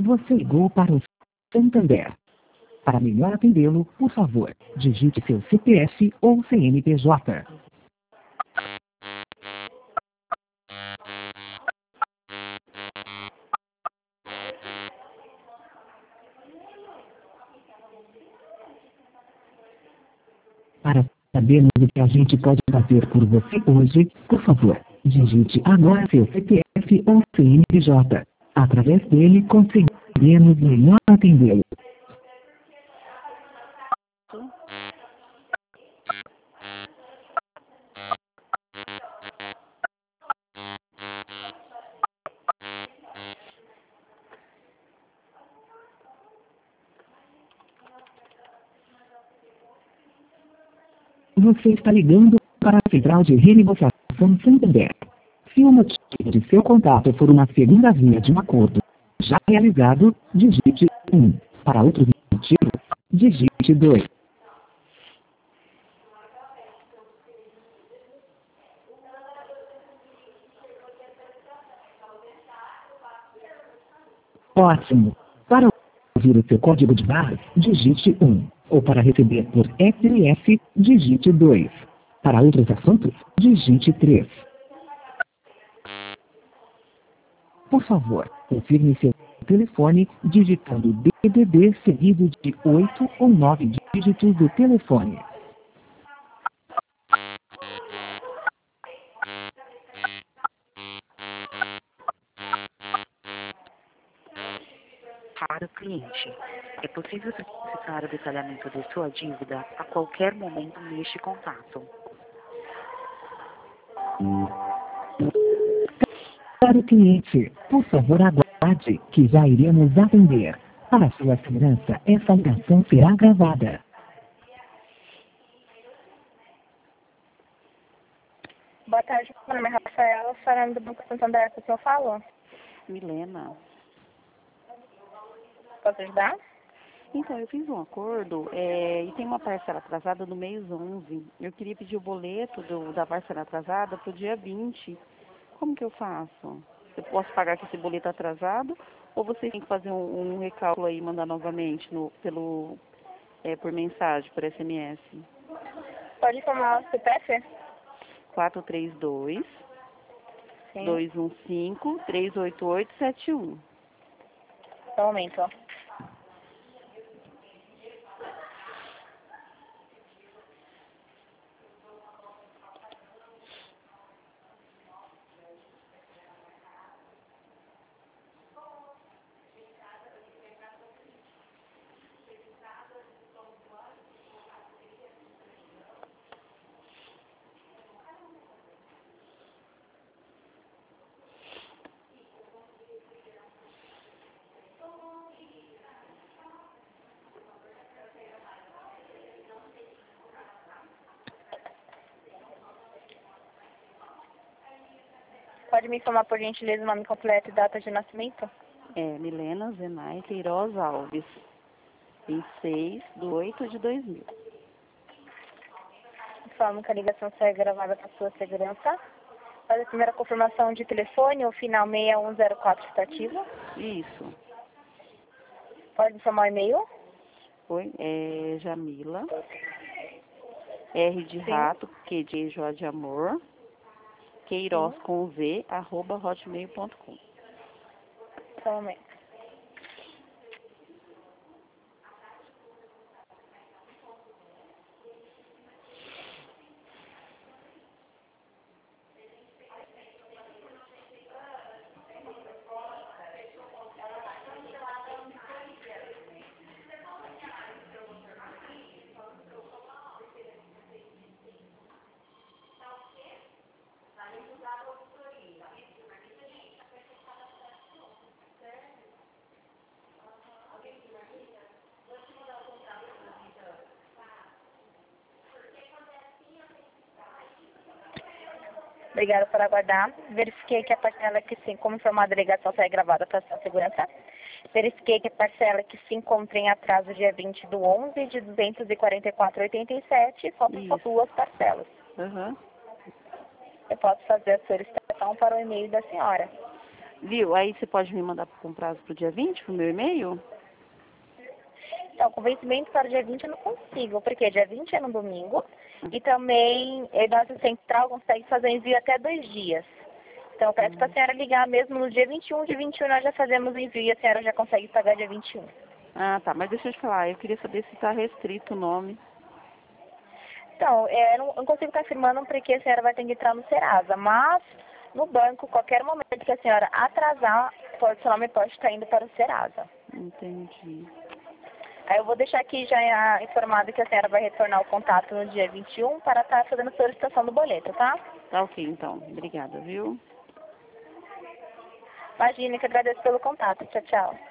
Você ligou para o Santander. Para melhor atendê-lo, por favor, digite seu CPF ou CNPJ. Para sabermos o que a gente pode fazer por você hoje, por favor, digite agora seu CPF ou CNPJ. Através dele conseguiremos melhor atendê-lo. Você está ligando para a Central de Renegociação Santander. Se o motivo de seu contato for uma segunda via de um acordo já realizado, digite 1. Para outros motivos, digite 2. Ótimo. Para ouvir o seu código de barras, digite 1. Ou para receber por SMS, digite 2. Para outros assuntos, digite 3. Por favor, confirme seu telefone digitando DDD seguido de 8 ou 9 dígitos do telefone. Para o cliente, é possível solicitar o detalhamento de sua dívida a qualquer momento neste contato. Para o cliente, por favor aguarde, que já iremos atender. Para sua segurança, essa ligação será gravada. Boa tarde, meu nome é Rafaela, falando do Banco Santander, que o senhor falou. Milena, Posso ajudar? então eu fiz um acordo e tem uma parcela atrasada no mês 11. Eu queria pedir o boleto da parcela atrasada para o dia 20. Como que eu faço? Eu posso pagar com esse boleto atrasado ou você tem que fazer um recálculo aí e mandar novamente por mensagem, por SMS? Pode informar o CPF? 432 Sim. 215 38871. Só um momento, ó. Pode me informar, por gentileza, o nome completo e data de nascimento? Milena Zenay Queiroz Alves, 26/8/2000. Informo que a ligação será gravada para sua segurança. Faz a primeira confirmação de telefone, o final 6104 está ativo. Isso. Pode informar o e-mail? Oi, Jamila. R de rato, Q de J de amor. Queiroz com Z, @hotmail.com. Só um momento. Obrigada por aguardar. Verifiquei que a parcela que sim, como informada a delegação, será gravada para sua segurança. Verifiquei que a parcela que se encontra em atraso dia 20/11 de 244,87, faltam só duas parcelas. Uhum. Eu posso fazer a solicitação para o e-mail da senhora. Viu? Aí você pode me mandar com prazo pro dia 20, pro meu e-mail? Então, com vencimento para o dia 20 eu não consigo, porque dia 20 é no domingo e também nossa central consegue fazer envio até 2 dias. Então, eu peço para a senhora ligar mesmo no dia 21, de 21 nós já fazemos o envio e a senhora já consegue pagar dia 21. Ah, tá. Mas deixa eu te falar, eu queria saber se está restrito o nome. Então, não consigo estar afirmando porque a senhora vai ter que entrar no Serasa, mas no banco, qualquer momento que a senhora atrasar, seu nome pode estar indo para o Serasa. Entendi. Aí eu vou deixar aqui já informado que a senhora vai retornar o contato no dia 21 para estar fazendo a solicitação do boleto, tá? Tá ok, então. Obrigada, viu? Imagina, que agradeço pelo contato. Tchau, tchau.